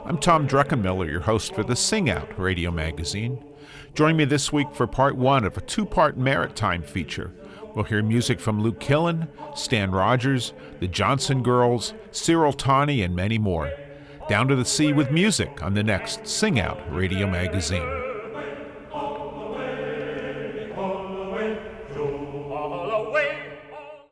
I'm Tom Druckenmiller, your host for the Sing Out radio magazine. Join me this week for part one of a two-part Maritime feature. We'll hear music from Luke Killen, Stan Rogers, the Johnson Girls, Cyril Tawney, and many more. Down to the Sea with music on the next Sing Out radio magazine.